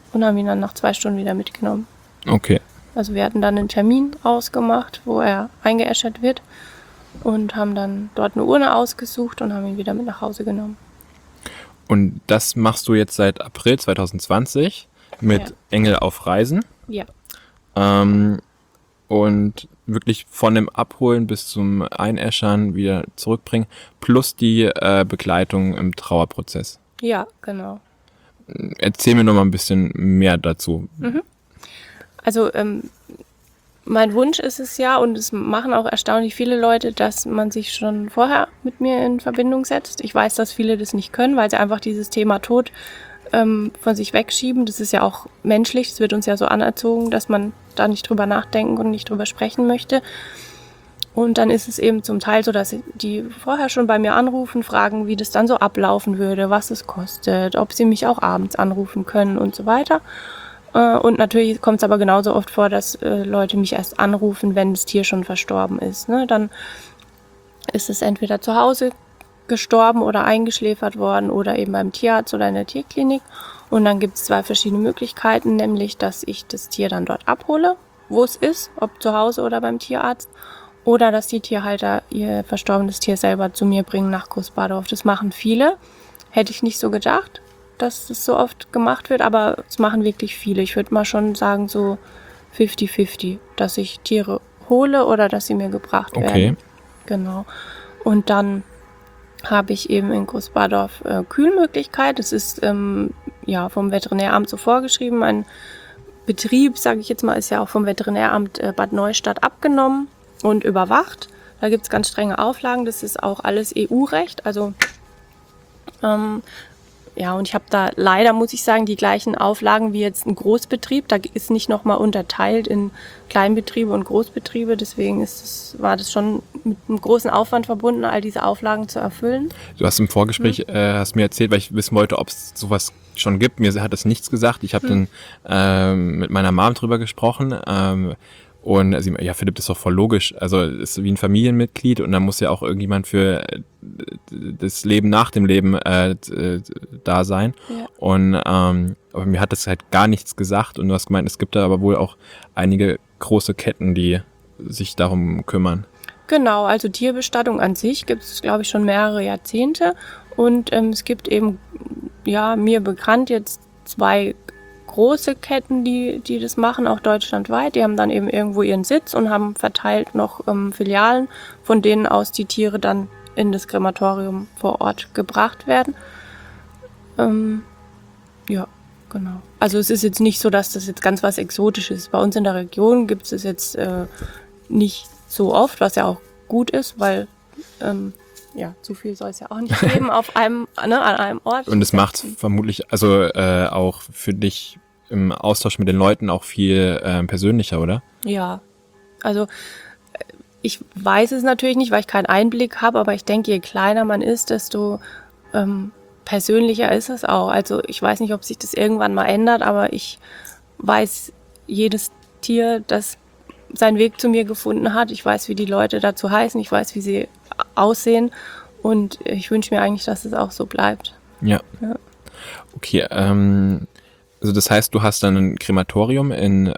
und haben ihn dann nach 2 Stunden wieder mitgenommen. Okay. Also wir hatten dann einen Termin ausgemacht, wo er eingeäschert wird und haben dann dort eine Urne ausgesucht und haben ihn wieder mit nach Hause genommen. Und das machst du jetzt seit April 2020 mit Engel auf Reisen. Ja. Und wirklich von dem Abholen bis zum Einäschern wieder zurückbringen, plus die Begleitung im Trauerprozess. Ja, genau. Erzähl mir noch mal ein bisschen mehr dazu. Also mein Wunsch ist es ja, und es machen auch erstaunlich viele Leute, dass man sich schon vorher mit mir in Verbindung setzt. Ich weiß, dass viele das nicht können, weil sie einfach dieses Thema Tod von sich wegschieben. Das ist ja auch menschlich, es wird uns ja so anerzogen, dass man da nicht drüber nachdenken und nicht drüber sprechen möchte. Und dann ist es eben zum Teil so, dass die vorher schon bei mir anrufen, fragen, wie das dann so ablaufen würde, was es kostet, ob sie mich auch abends anrufen können und so weiter. Und natürlich kommt es aber genauso oft vor, dass Leute mich erst anrufen, wenn das Tier schon verstorben ist. Ne? Dann ist es entweder zu Hause gestorben oder eingeschläfert worden oder eben beim Tierarzt oder in der Tierklinik. Und dann gibt es 2 verschiedene Möglichkeiten, nämlich, dass ich das Tier dann dort abhole, wo es ist, ob zu Hause oder beim Tierarzt, oder dass die Tierhalter ihr verstorbenes Tier selber zu mir bringen nach Großbadorf. Das machen viele. Hätte ich nicht so gedacht, dass das so oft gemacht wird, aber es machen wirklich viele. Ich würde mal schon sagen, so 50-50, dass ich Tiere hole oder dass sie mir gebracht werden. Okay. Genau. Und dann habe ich eben in Großbadorf Kühlmöglichkeit. Das ist vom Veterinäramt so vorgeschrieben. Ein Betrieb, sage ich jetzt mal, ist ja auch vom Veterinäramt Bad Neustadt abgenommen und überwacht. Da gibt es ganz strenge Auflagen. Das ist auch alles EU-Recht. Also und ich habe da leider, muss ich sagen, die gleichen Auflagen wie jetzt ein Großbetrieb. Da ist nicht nochmal unterteilt in Kleinbetriebe und Großbetriebe. Deswegen war das schon mit einem großen Aufwand verbunden, all diese Auflagen zu erfüllen. Du hast im Vorgespräch hast mir erzählt, weil ich wissen wollte, ob es sowas schon gibt. Mir hat das nichts gesagt. Ich habe dann mit meiner Mom drüber gesprochen. Und sie, ja, Philipp, das ist doch voll logisch. Also es ist wie ein Familienmitglied und da muss ja auch irgendjemand für das Leben nach dem Leben da sein. Ja. Und aber mir hat das halt gar nichts gesagt und du hast gemeint, es gibt da aber wohl auch einige große Ketten, die sich darum kümmern. Genau, also Tierbestattung an sich gibt es, glaube ich, schon mehrere Jahrzehnte und es gibt eben, ja, mir bekannt jetzt 2 große Ketten, die das machen, auch deutschlandweit. Die haben dann eben irgendwo ihren Sitz und haben verteilt noch Filialen, von denen aus die Tiere dann in das Krematorium vor Ort gebracht werden. Ja, genau. Also es ist jetzt nicht so, dass das jetzt ganz was Exotisches ist. Bei uns in der Region gibt es jetzt nicht so oft, was ja auch gut ist, weil zu viel soll es ja auch nicht geben an einem Ort. Und es macht vermutlich, also auch für dich im Austausch mit den Leuten auch viel persönlicher, oder? Ja, also ich weiß es natürlich nicht, weil ich keinen Einblick habe, aber ich denke, je kleiner man ist, desto persönlicher ist es auch. Also ich weiß nicht, ob sich das irgendwann mal ändert, aber ich weiß, jedes Tier, das seinen Weg zu mir gefunden hat, ich weiß, wie die Leute dazu heißen, ich weiß, wie sie aussehen und ich wünsche mir eigentlich, dass es auch so bleibt. Ja. Okay, also das heißt, du hast dann ein Krematorium in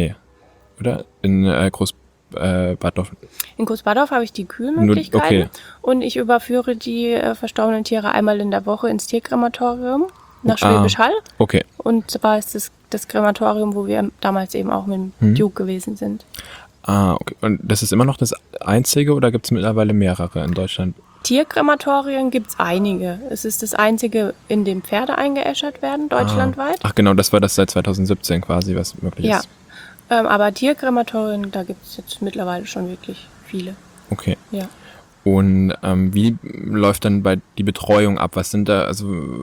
Großbadorf. In Großbadorf habe ich die Kühlmöglichkeiten und ich überführe die verstorbenen Tiere einmal in der Woche ins Tierkrematorium nach Schwäbisch Hall. Okay. Und zwar ist das Krematorium, wo wir damals eben auch mit dem Duke gewesen sind. Okay. Und das ist immer noch das einzige oder gibt es mittlerweile mehrere in Deutschland? Tierkrematorien gibt es einige. Es ist das einzige, in dem Pferde eingeäschert werden, deutschlandweit. Ach genau, das war das seit 2017 quasi, was möglich ist. Ja, aber Tierkrematorien, da gibt es jetzt mittlerweile schon wirklich viele. Okay. Ja. Und wie läuft dann bei die Betreuung ab? Was sind da,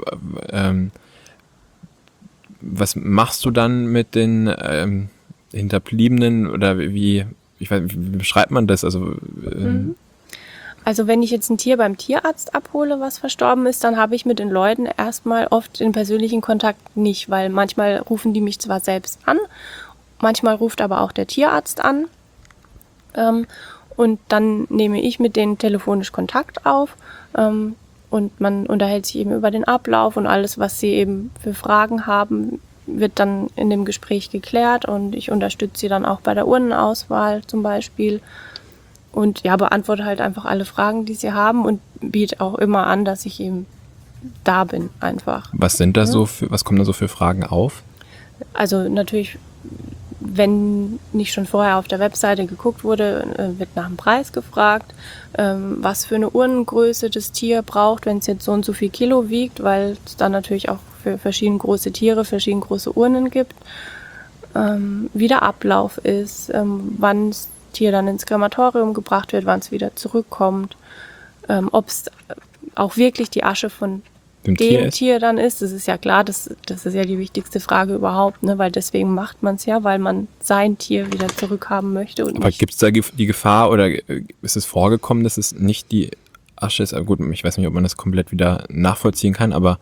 was machst du dann mit den Hinterbliebenen oder wie beschreibt man das? Also wenn ich jetzt ein Tier beim Tierarzt abhole, was verstorben ist, dann habe ich mit den Leuten erstmal oft den persönlichen Kontakt nicht, weil manchmal rufen die mich zwar selbst an, manchmal ruft aber auch der Tierarzt an und dann nehme ich mit denen telefonisch Kontakt auf und man unterhält sich eben über den Ablauf und alles, was sie eben für Fragen haben, wird dann in dem Gespräch geklärt und ich unterstütze sie dann auch bei der Urnenauswahl zum Beispiel und ja, beantworte halt einfach alle Fragen, die sie haben und biete auch immer an, dass ich eben da bin einfach. Was sind da was kommen da so für Fragen auf? Also natürlich, wenn nicht schon vorher auf der Webseite geguckt wurde, wird nach dem Preis gefragt, was für eine Urnengröße das Tier braucht, wenn es jetzt so und so viel Kilo wiegt, weil es dann natürlich auch für verschiedene große Tiere verschiedene große Urnen gibt, wie der Ablauf ist, wann das Tier dann ins Krematorium gebracht wird, wann es wieder zurückkommt, ob es auch wirklich die Asche von dem Tier dann ist. Das ist ja klar, das ist ja die wichtigste Frage überhaupt, ne? Weil deswegen macht man es ja, weil man sein Tier wieder zurückhaben möchte. Und aber gibt es da die Gefahr oder ist es vorgekommen, dass es nicht die Asche ist? Aber gut, ich weiß nicht, ob man das komplett wieder nachvollziehen kann, aber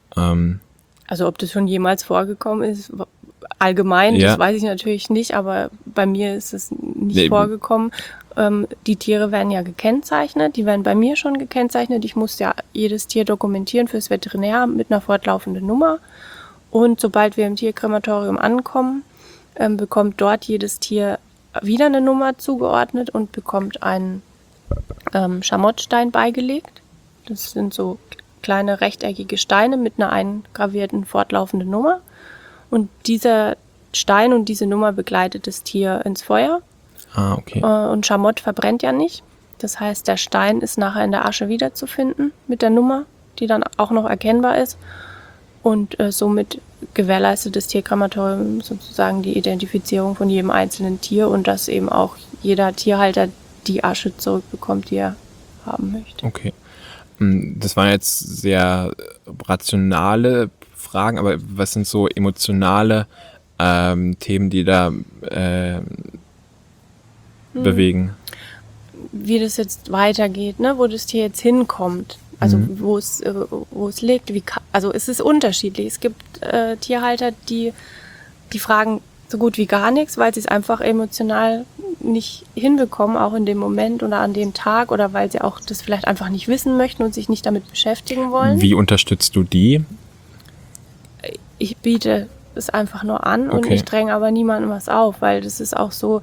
also ob das schon jemals vorgekommen ist, allgemein, das weiß ich natürlich nicht, aber bei mir ist es nicht vorgekommen. Die Tiere werden ja gekennzeichnet, die werden bei mir schon gekennzeichnet. Ich muss ja jedes Tier dokumentieren fürs Veterinär mit einer fortlaufenden Nummer. Und sobald wir im Tierkrematorium ankommen, bekommt dort jedes Tier wieder eine Nummer zugeordnet und bekommt einen Schamottstein beigelegt. Das sind so kleine rechteckige Steine mit einer eingravierten fortlaufenden Nummer. Und dieser Stein und diese Nummer begleitet das Tier ins Feuer. Okay. Und Schamott verbrennt ja nicht. Das heißt, der Stein ist nachher in der Asche wiederzufinden mit der Nummer, die dann auch noch erkennbar ist. Und somit gewährleistet das Tierkrematorium sozusagen die Identifizierung von jedem einzelnen Tier und dass eben auch jeder Tierhalter die Asche zurückbekommt, die er haben möchte. Okay. Das waren jetzt sehr rationale Fragen, aber was sind so emotionale Themen, die da bewegen? Wie das jetzt weitergeht, ne? Wo das Tier jetzt hinkommt, also wo es liegt. Also es ist unterschiedlich. Es gibt Tierhalter, die fragen so gut wie gar nichts, weil sie es einfach emotional nicht hinbekommen, auch in dem Moment oder an dem Tag oder weil sie auch das vielleicht einfach nicht wissen möchten und sich nicht damit beschäftigen wollen. Wie unterstützt du die? Ich biete es einfach nur an und ich dränge aber niemandem was auf, weil das ist auch so,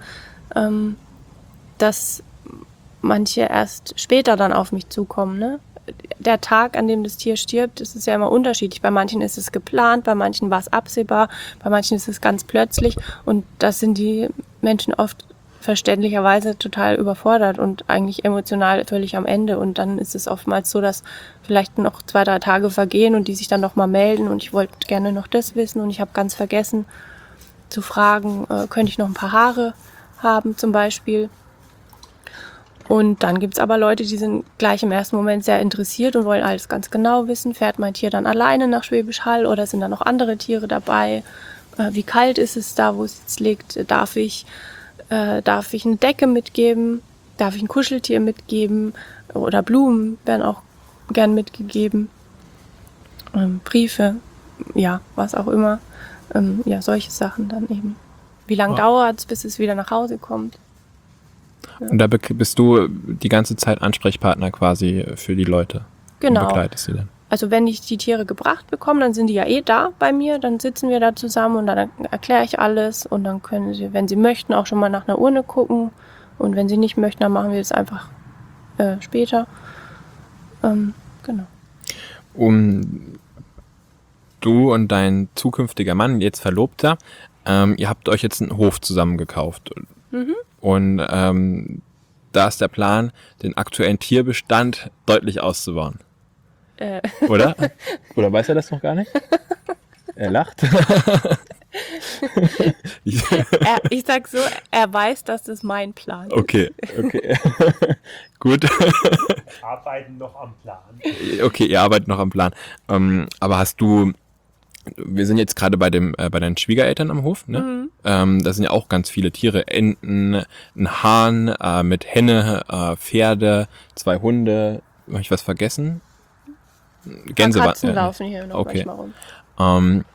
dass manche erst später dann auf mich zukommen. Ne? Der Tag, an dem das Tier stirbt, das ist ja immer unterschiedlich. Bei manchen ist es geplant, bei manchen war es absehbar, bei manchen ist es ganz plötzlich und das sind die Menschen oft verständlicherweise total überfordert und eigentlich emotional völlig am Ende. Und dann ist es oftmals so, dass vielleicht noch 2-3 Tage vergehen und die sich dann nochmal melden und ich wollte gerne noch das wissen und ich habe ganz vergessen zu fragen, könnte ich noch ein paar Haare haben zum Beispiel. Und dann gibt's aber Leute, die sind gleich im ersten Moment sehr interessiert und wollen alles ganz genau wissen. Fährt mein Tier dann alleine nach Schwäbisch Hall oder sind da noch andere Tiere dabei? Wie kalt ist es da, wo es jetzt liegt? Darf ich eine Decke mitgeben? Darf ich ein Kuscheltier mitgeben? Oder Blumen werden auch gern mitgegeben. Briefe, ja, was auch immer. Ja, solche Sachen dann eben. Wie lange dauert's, bis es wieder nach Hause kommt? Ja. Und da bist du die ganze Zeit Ansprechpartner quasi für die Leute. Genau. Und begleitest sie dann. Also wenn ich die Tiere gebracht bekomme, dann sind die ja da bei mir, dann sitzen wir da zusammen und dann erkläre ich alles und dann können sie, wenn sie möchten, auch schon mal nach einer Urne gucken und wenn sie nicht möchten, dann machen wir das einfach später. Genau. Du und dein zukünftiger Mann, jetzt Verlobter, ihr habt euch jetzt einen Hof zusammen gekauft. Und da ist der Plan, den aktuellen Tierbestand deutlich auszubauen. Oder? Oder weiß er das noch gar nicht? Er lacht. Ich sag so, er weiß, dass das mein Plan ist. Okay. Gut. Arbeiten noch am Plan. Okay, ihr arbeitet noch am Plan. Aber wir sind jetzt gerade bei deinen Schwiegereltern am Hof, ne? Da sind ja auch ganz viele Tiere. Enten, ein Hahn, mit Henne, Pferde, 2 Hunde. Habe ich was vergessen? Gänse. Katzen laufen hier noch manchmal rum.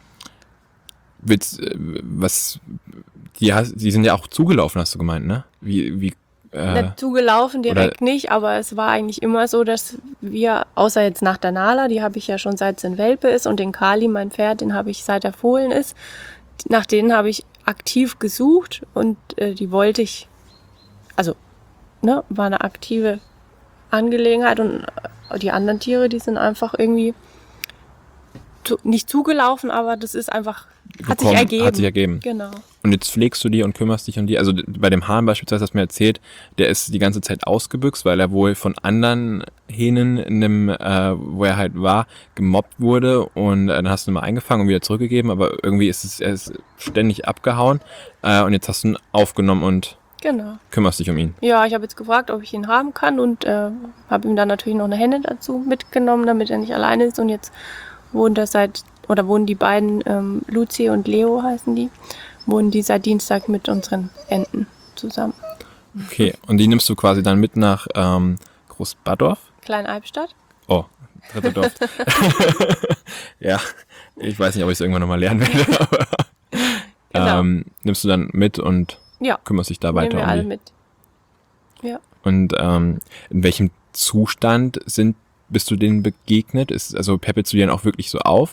Die sind ja auch zugelaufen, hast du gemeint, ne? Wie Nicht zugelaufen, direkt nicht, aber es war eigentlich immer so, dass wir, außer jetzt nach der Nala, die habe ich ja schon seit sie ein Welpe ist, und den Kali, mein Pferd, den habe ich seit er Fohlen ist, nach denen habe ich aktiv gesucht und die wollte ich, also war eine aktive Angelegenheit, und die anderen Tiere, die sind einfach irgendwie nicht zugelaufen, aber das ist einfach, hat sich ergeben. Genau. Und jetzt pflegst du die und kümmerst dich um die. Also bei dem Hahn beispielsweise hast du mir erzählt, der ist die ganze Zeit ausgebüxt, weil er wohl von anderen Hähnen in dem, wo er halt war, gemobbt wurde, und dann hast du ihn mal eingefangen und wieder zurückgegeben, aber irgendwie er ist ständig abgehauen, und jetzt hast du ihn aufgenommen und kümmerst dich um ihn. Ja, ich habe jetzt gefragt, ob ich ihn haben kann, und habe ihm dann natürlich noch eine Henne dazu mitgenommen, damit er nicht alleine ist, und jetzt wohnen die beiden, Luzi und Leo heißen die, wohnen die seit Dienstag mit unseren Enten zusammen. Okay, und die nimmst du quasi dann mit nach Großbadorf? Klein-Albstadt. Oh, dritte Dorf. Ja, ich weiß nicht, ob ich es irgendwann nochmal lernen werde, aber nimmst du dann mit und kümmerst dich da weiter nehmen wir um alle die. mit. Ja. Und in welchem Zustand bist du denen begegnet? Also peppelst du die dann auch wirklich so auf?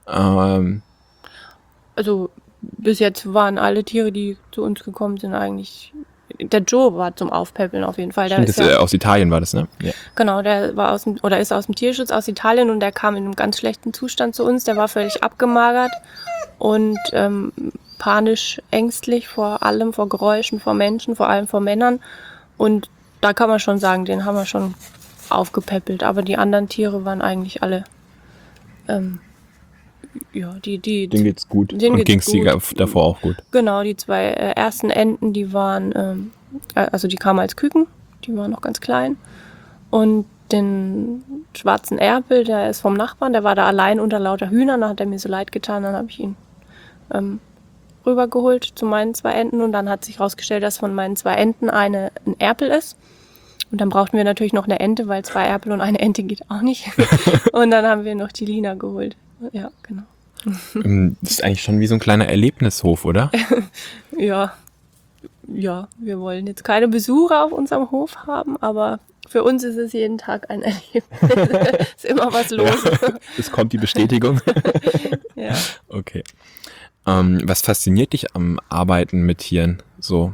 Also bis jetzt waren alle Tiere, die zu uns gekommen sind, eigentlich. Der Joe war zum Aufpäppeln auf jeden Fall. Der Stimmt, aus Italien war das, ne? Ja. Genau, der war ist aus dem Tierschutz aus Italien, und der kam in einem ganz schlechten Zustand zu uns. Der war völlig abgemagert und panisch ängstlich vor allem, vor Geräuschen, vor Menschen, vor allem vor Männern. Und da kann man schon sagen, den haben wir schon aufgepäppelt. Aber die anderen Tiere waren eigentlich alle, Denen geht's gut. Und ging's dir davor auch gut? Genau, die zwei ersten Enten, die waren, also die kamen als Küken, die waren noch ganz klein. Und den schwarzen Erpel, der ist vom Nachbarn, der war da allein unter lauter Hühnern, da hat er mir so leid getan, dann habe ich ihn rübergeholt zu meinen zwei Enten, und dann hat sich herausgestellt, dass von meinen zwei Enten eine ein Erpel ist. Und dann brauchten wir natürlich noch eine Ente, weil 2 Erpel und eine Ente geht auch nicht. Und dann haben wir noch die Lina geholt. Ja, genau. Das ist eigentlich schon wie so ein kleiner Erlebnishof, oder? Ja, wir wollen jetzt keine Besucher auf unserem Hof haben, aber für uns ist es jeden Tag ein Erlebnis. Ist immer was los. Ja, es kommt die Bestätigung. Ja. Okay. Was fasziniert dich am Arbeiten mit Tieren so?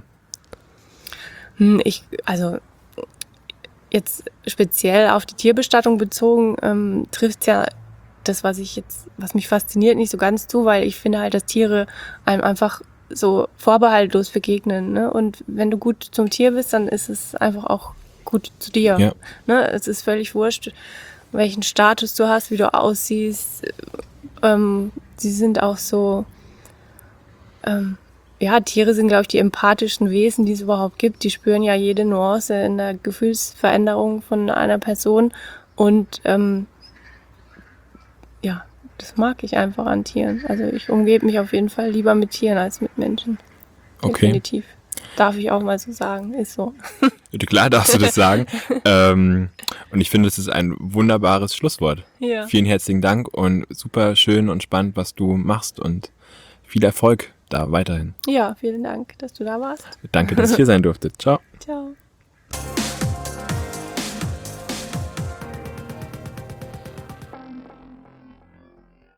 Also jetzt speziell auf die Tierbestattung bezogen, trifft ja das, was mich fasziniert, nicht so ganz zu, weil ich finde halt, dass Tiere einem einfach so vorbehaltlos begegnen, ne? Und wenn du gut zum Tier bist, dann ist es einfach auch gut zu dir. Ja. Ne? Es ist völlig wurscht, welchen Status du hast, wie du aussiehst. Sie sind auch so, Tiere sind, glaube ich, die empathischsten Wesen, die es überhaupt gibt. Die spüren ja jede Nuance in der Gefühlsveränderung von einer Person, und das mag ich einfach an Tieren. Also ich umgebe mich auf jeden Fall lieber mit Tieren als mit Menschen. Okay. Definitiv. Darf ich auch mal so sagen, ist so. Klar darfst du das sagen. Und ich finde, das ist ein wunderbares Schlusswort. Ja. Vielen herzlichen Dank und super schön und spannend, was du machst, und viel Erfolg da weiterhin. Ja, vielen Dank, dass du da warst. Danke, dass ich hier sein durfte. Ciao. Ciao.